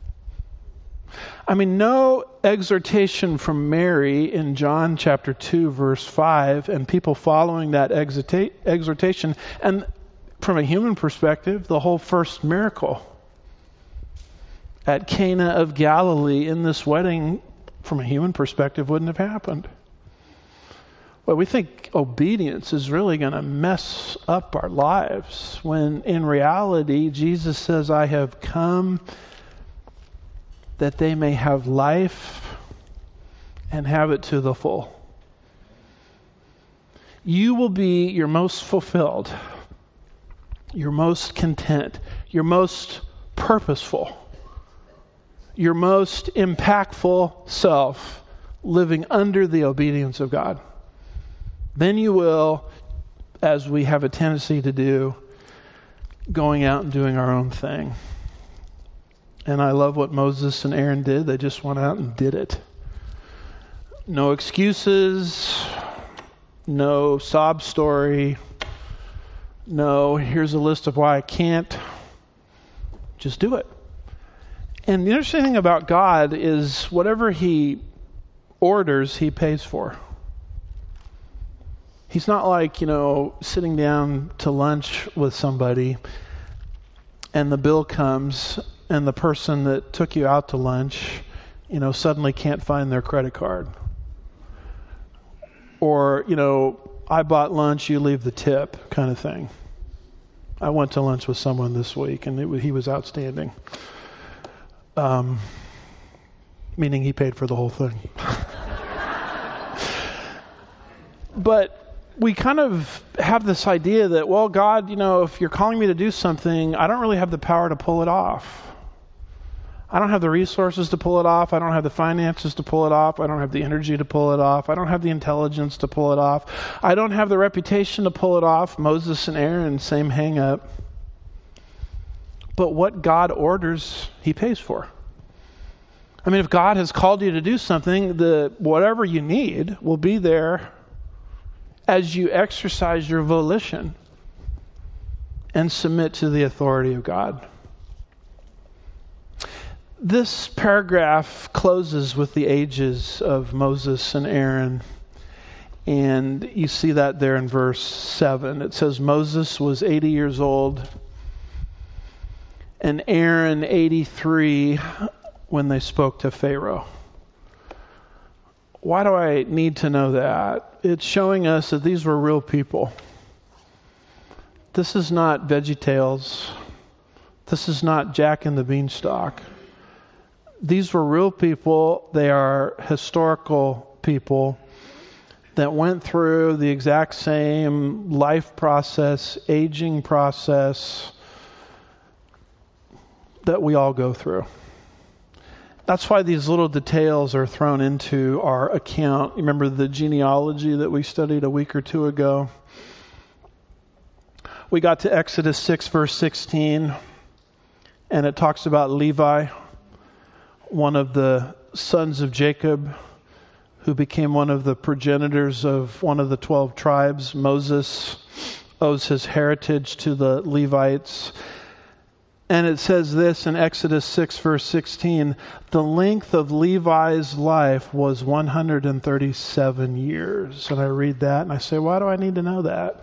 S1: I mean, no exhortation from Mary in John chapter two, verse five, and people following that exhorta- exhortation, and from a human perspective, the whole first miracle at Cana of Galilee in this wedding, from a human perspective, wouldn't have happened. Well, we think obedience is really going to mess up our lives, when in reality, Jesus says, I have come that they may have life and have it to the full. You will be your most fulfilled, your most content, your most purposeful, your most impactful self living under the obedience of God. Then you will, as we have a tendency to do, going out and doing our own thing. And I love what Moses and Aaron did. They just went out and did it. No excuses, no sob story, no, here's a list of why I can't. Just do it. And the interesting thing about God is whatever He orders, He pays for. He's not like, you know, sitting down to lunch with somebody and the bill comes and the person that took you out to lunch, you know, suddenly can't find their credit card. Or, you know, I bought lunch, you leave the tip kind of thing. I went to lunch with someone this week, and it, he was outstanding. Um, meaning he paid for the whole thing. But we kind of have this idea that, well, God, you know, if you're calling me to do something, I don't really have the power to pull it off. I don't have the resources to pull it off. I don't have the finances to pull it off. I don't have the energy to pull it off. I don't have the intelligence to pull it off. I don't have the reputation to pull it off. Moses and Aaron, same hang up. But what God orders, He pays for. I mean, if God has called you to do something, the whatever you need will be there as you exercise your volition and submit to the authority of God. This paragraph closes with the ages of Moses and Aaron. And you see that there in verse seven. It says Moses was eighty years old and Aaron eighty-three when they spoke to Pharaoh. Why do I need to know that? It's showing us that these were real people. This is not VeggieTales. This is not Jack and the Beanstalk. These were real people. They are historical people that went through the exact same life process, aging process that we all go through. That's why these little details are thrown into our account. Remember the genealogy that we studied a week or two ago? We got to Exodus six, verse sixteen, and it talks about Levi, one of the sons of Jacob, who became one of the progenitors of one of the twelve tribes. Moses owes his heritage to the Levites. And it says this in Exodus six, verse sixteen, the length of Levi's life was one hundred thirty-seven years. And I read that and I say, why do I need to know that?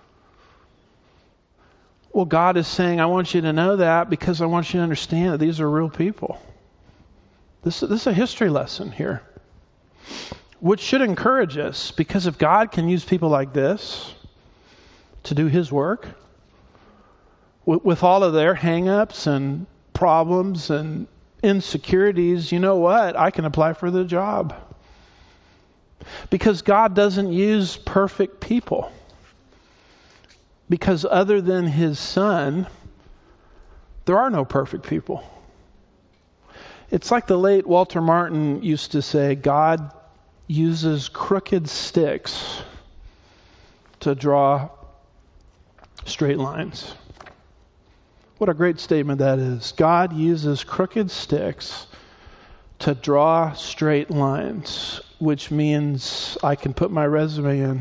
S1: Well, God is saying, I want you to know that because I want you to understand that these are real people. This, this is a history lesson here, which should encourage us, because if God can use people like this to do His work, with, with all of their hang-ups and problems and insecurities, you know what? I can apply for the job. Because God doesn't use perfect people. Because other than His Son, there are no perfect people. It's like the late Walter Martin used to say, God uses crooked sticks to draw straight lines. What a great statement that is. God uses crooked sticks to draw straight lines, which means I can put my resume in.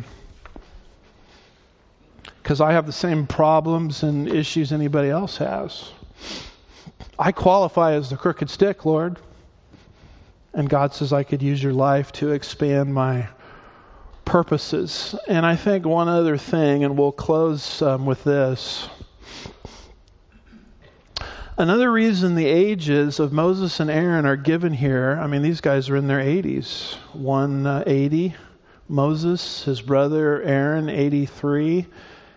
S1: Because I have the same problems and issues anybody else has. I qualify as the crooked stick, Lord. And God says I could use your life to expand my purposes. And I think one other thing, and we'll close um, with this. Another reason the ages of Moses and Aaron are given here, I mean, these guys are in their eighties. One uh, eighty, Moses, his brother Aaron, eighty-three.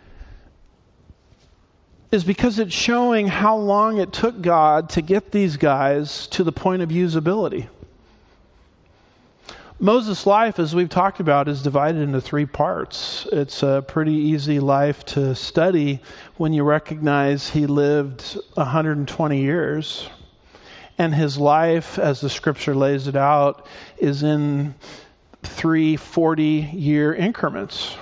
S1: Is because it's showing how long it took God to get these guys to the point of usability. Moses' life, as we've talked about, is divided into three parts. It's a pretty easy life to study when you recognize he lived one hundred twenty years. And his life, as the scripture lays it out, is in three forty-year increments.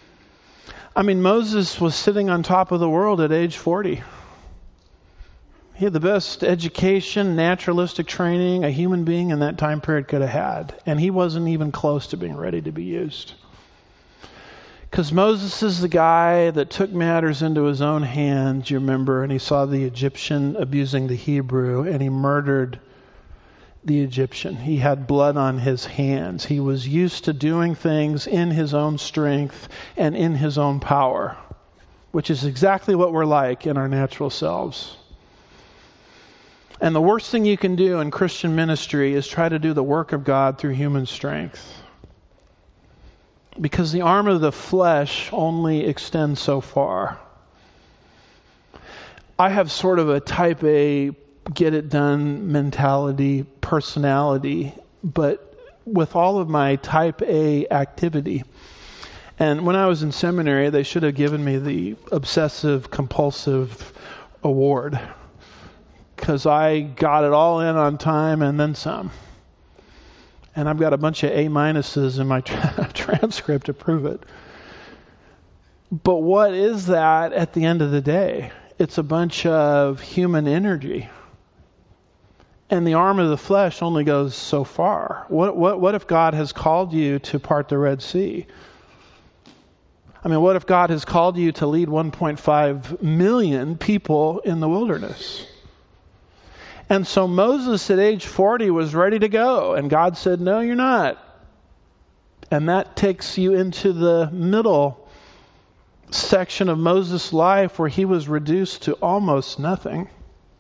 S1: I mean, Moses was sitting on top of the world at age forty. He had the best education, naturalistic training a human being in that time period could have had. And he wasn't even close to being ready to be used. Because Moses is the guy that took matters into his own hands, you remember, and he saw the Egyptian abusing the Hebrew, and he murdered the Egyptian. He had blood on his hands. He was used to doing things in his own strength and in his own power, which is exactly what we're like in our natural selves. And the worst thing you can do in Christian ministry is try to do the work of God through human strength. Because the arm of the flesh only extends so far. I have sort of a type A, get it done mentality, personality, but with all of my type A activity. And when I was in seminary, they should have given me the obsessive compulsive award. Because I got it all in on time and then some. And I've got a bunch of A minuses in my tra- transcript to prove it. But what is that at the end of the day? It's a bunch of human energy. And the arm of the flesh only goes so far. What, what, what if God has called you to part the Red Sea? I mean, what if God has called you to lead one point five million people in the wilderness? And so Moses at age forty was ready to go. And God said, no, you're not. And that takes you into the middle section of Moses' life where he was reduced to almost nothing.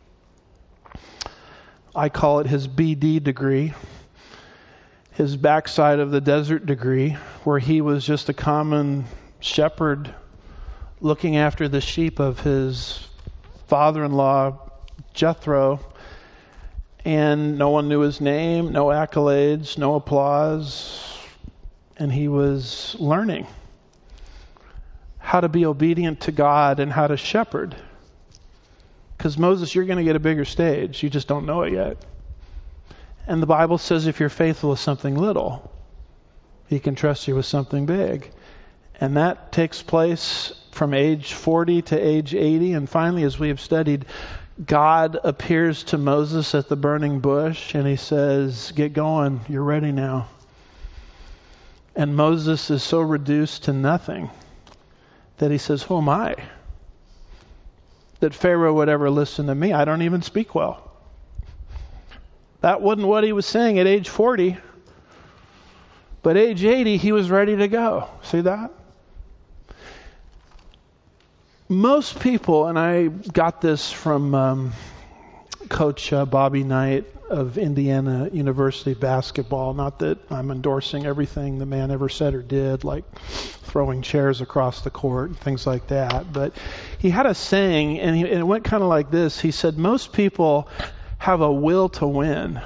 S1: I call it his B D degree. His backside of the desert degree, where he was just a common shepherd looking after the sheep of his father-in-law, Jethro. And no one knew his name, no accolades, no applause. And he was learning how to be obedient to God and how to shepherd. Because Moses, you're going to get a bigger stage. You just don't know it yet. And the Bible says if you're faithful with something little, He can trust you with something big. And that takes place from age forty to age eighty. And finally, as we have studied, God appears to Moses at the burning bush and He says, get going, you're ready now. And Moses is so reduced to nothing that he says, who am I? That Pharaoh would ever listen to me. I don't even speak well. That wasn't what he was saying at age forty. But age eighty, he was ready to go. See that? Most people, and I got this from um, Coach uh, Bobby Knight of Indiana University basketball. Not that I'm endorsing everything the man ever said or did, like throwing chairs across the court and things like that. But he had a saying, and, he, and it went kind of like this. He said, most people have a will to win.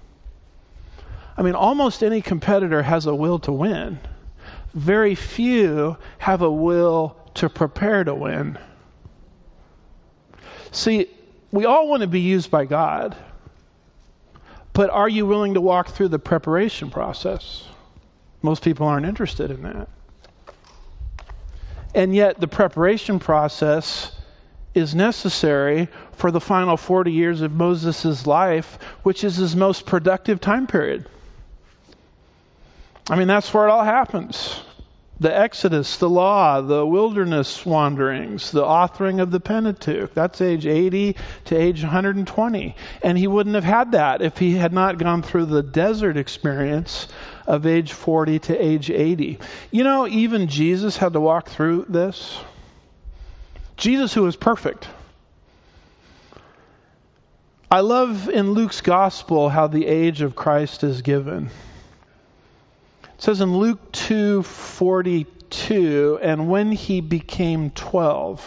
S1: I mean, almost any competitor has a will to win. Very few have a will to prepare to win. See, we all want to be used by God. But are you willing to walk through the preparation process? Most people aren't interested in that. And yet the preparation process is necessary for the final forty years of Moses' life, which is his most productive time period. I mean, that's where it all happens. The Exodus, the law, the wilderness wanderings, the authoring of the Pentateuch. That's age eighty to age one hundred twenty. And he wouldn't have had that if he had not gone through the desert experience of age forty to age eighty. You know, even Jesus had to walk through this. Jesus, who was perfect. I love in Luke's gospel how the age of Christ is given. It says in Luke two forty-two, and when he became twelve,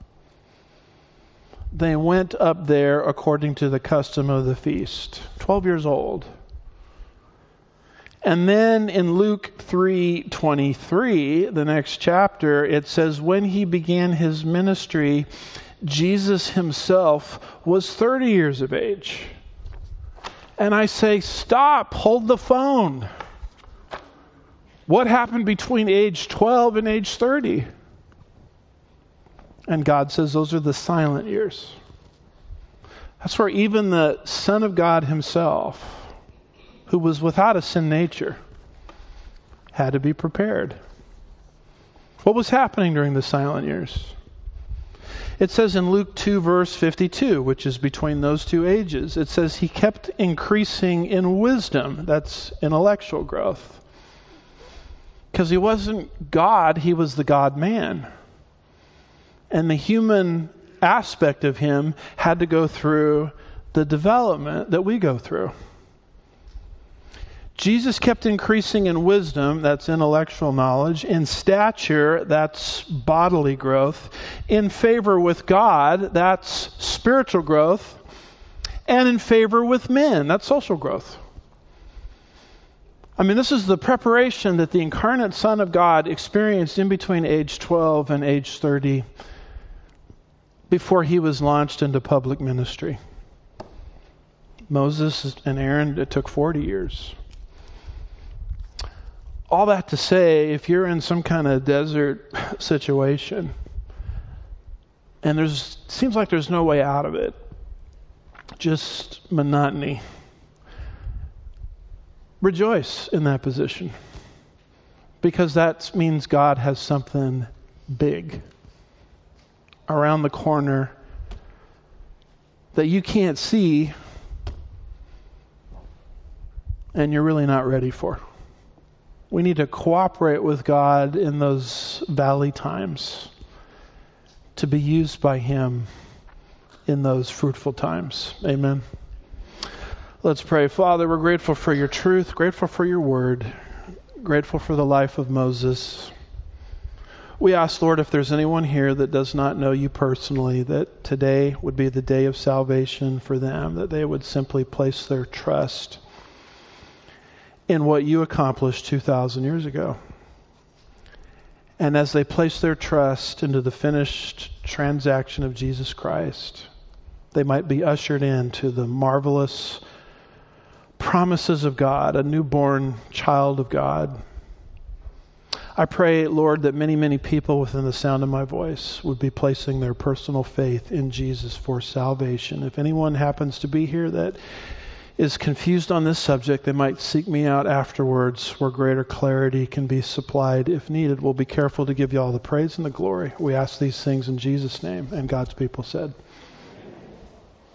S1: they went up there according to the custom of the feast. Twelve years old. And then in Luke three twenty-three, the next chapter, it says, when he began his ministry, Jesus himself was thirty years of age. And I say, stop, hold the phone. What happened between age twelve and age thirty? And God says those are the silent years. That's where even the Son of God himself, who was without a sin nature, had to be prepared. What was happening during the silent years? It says in Luke two, verse fifty-two, which is between those two ages, it says he kept increasing in wisdom. That's intellectual growth. Because he wasn't God, he was the God-man. And the human aspect of him had to go through the development that we go through. Jesus kept increasing in wisdom, that's intellectual knowledge, in stature, that's bodily growth, in favor with God, that's spiritual growth, and in favor with men, that's social growth. I mean, this is the preparation that the incarnate Son of God experienced in between age twelve and age thirty before he was launched into public ministry. Moses and Aaron, it took forty years. All that to say, if you're in some kind of desert situation and there's seems like there's no way out of it, just monotony, rejoice in that position, because that means God has something big around the corner that you can't see and you're really not ready for. We need to cooperate with God in those valley times to be used by Him in those fruitful times. Amen. Let's pray. Father, we're grateful for your truth, grateful for your word, grateful for the life of Moses. We ask, Lord, if there's anyone here that does not know you personally, that today would be the day of salvation for them, that they would simply place their trust in what you accomplished two thousand years ago. And as they place their trust into the finished transaction of Jesus Christ, they might be ushered into the marvelous promises of God, a newborn child of God. I pray, Lord, that many, many people within the sound of my voice would be placing their personal faith in Jesus for salvation. If anyone happens to be here that is confused on this subject, they might seek me out afterwards where greater clarity can be supplied if needed. We'll be careful to give you all the praise and the glory. We ask these things in Jesus' name. And God's people said,